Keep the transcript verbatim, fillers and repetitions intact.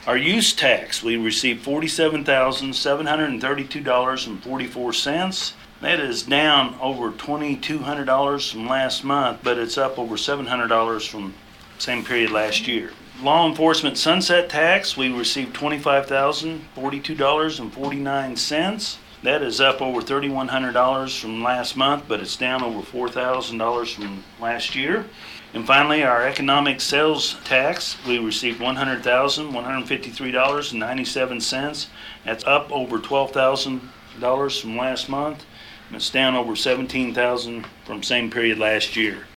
Our use tax, we received forty-seven thousand seven hundred thirty-two dollars and forty-four cents. That is down over twenty-two hundred dollars from last month, but it's up over seven hundred dollars from same period last year. Law enforcement sunset tax, we received twenty-five thousand forty-two dollars and forty-nine cents. That is up over thirty-one hundred dollars from last month, but it's down over four thousand dollars from last year. And finally, our economic sales tax, we received one hundred thousand one hundred fifty-three dollars and ninety-seven cents. That's up over twelve thousand dollars from last month, and it's down over seventeen thousand dollars from same period last year.